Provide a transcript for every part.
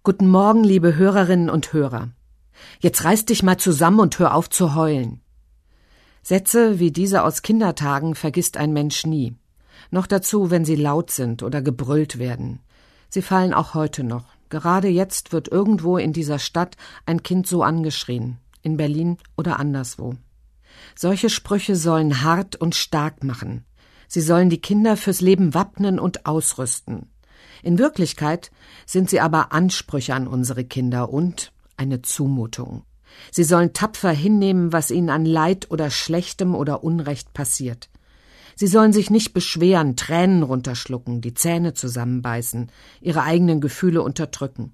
Guten Morgen, liebe Hörerinnen und Hörer. Jetzt reiß dich mal zusammen und hör auf zu heulen. Sätze wie diese aus Kindertagen vergisst ein Mensch nie. Noch dazu, wenn sie laut sind oder gebrüllt werden. Sie fallen auch heute noch. Gerade jetzt wird irgendwo in dieser Stadt ein Kind so angeschrien. In Berlin oder anderswo. Solche Sprüche sollen hart und stark machen. Sie sollen die Kinder fürs Leben wappnen und ausrüsten. In Wirklichkeit sind sie aber Ansprüche an unsere Kinder und eine Zumutung. Sie sollen tapfer hinnehmen, was ihnen an Leid oder Schlechtem oder Unrecht passiert. Sie sollen sich nicht beschweren, Tränen runterschlucken, die Zähne zusammenbeißen, ihre eigenen Gefühle unterdrücken.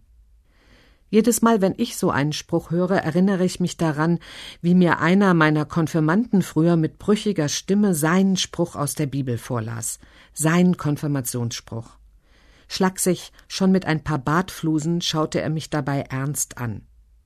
Jedes Mal, wenn ich so einen Spruch höre, erinnere ich mich daran, wie mir einer meiner Konfirmanden früher mit brüchiger Stimme seinen Spruch aus der Bibel vorlas, seinen Konfirmationsspruch. Schlaksig, schon mit ein paar Bartflusen, schaute er mich dabei ernst an.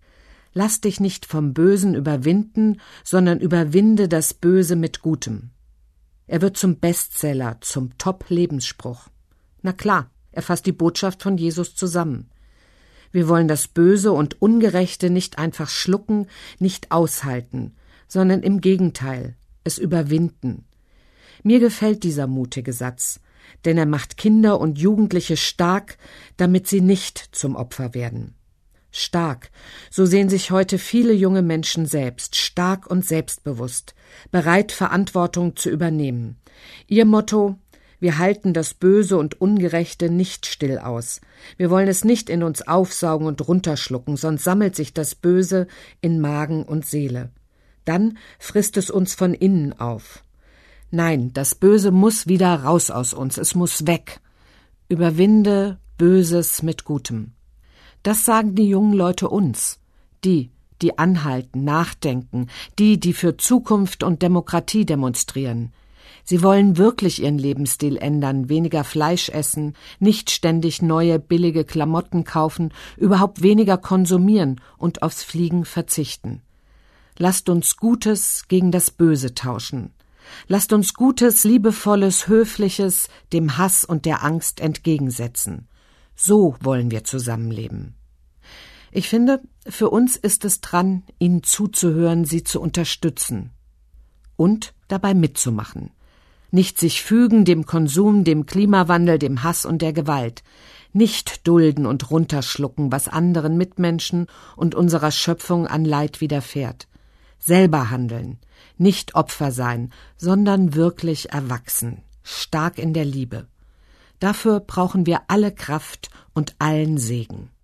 Lass dich nicht vom Bösen überwinden, sondern überwinde das Böse mit Gutem. Er wird zum Bestseller, zum Top-Lebensspruch. Na klar, er fasst die Botschaft von Jesus zusammen. Wir wollen das Böse und Ungerechte nicht einfach schlucken, nicht aushalten, sondern im Gegenteil, es überwinden. Mir gefällt dieser mutige Satz, denn er macht Kinder und Jugendliche stark, damit sie nicht zum Opfer werden. Stark, so sehen sich heute viele junge Menschen selbst, stark und selbstbewusst, bereit, Verantwortung zu übernehmen. Ihr Motto: Wir halten das Böse und Ungerechte nicht still aus. Wir wollen es nicht in uns aufsaugen und runterschlucken, sonst sammelt sich das Böse in Magen und Seele. Dann frisst es uns von innen auf. Nein, das Böse muss wieder raus aus uns, es muss weg. Überwinde Böses mit Gutem. Das sagen die jungen Leute uns, die anhalten, nachdenken, die für Zukunft und Demokratie demonstrieren. Sie wollen wirklich ihren Lebensstil ändern, weniger Fleisch essen, nicht ständig neue, billige Klamotten kaufen, überhaupt weniger konsumieren und aufs Fliegen verzichten. Lasst uns Gutes gegen das Böse tauschen. Lasst uns Gutes, Liebevolles, Höfliches dem Hass und der Angst entgegensetzen. So wollen wir zusammenleben. Ich finde, für uns ist es dran, ihnen zuzuhören, sie zu unterstützen und dabei mitzumachen. Nicht sich fügen dem Konsum, dem Klimawandel, dem Hass und der Gewalt. Nicht dulden und runterschlucken, was anderen Mitmenschen und unserer Schöpfung an Leid widerfährt. Selber handeln, nicht Opfer sein, sondern wirklich erwachsen, stark in der Liebe. Dafür brauchen wir alle Kraft und allen Segen.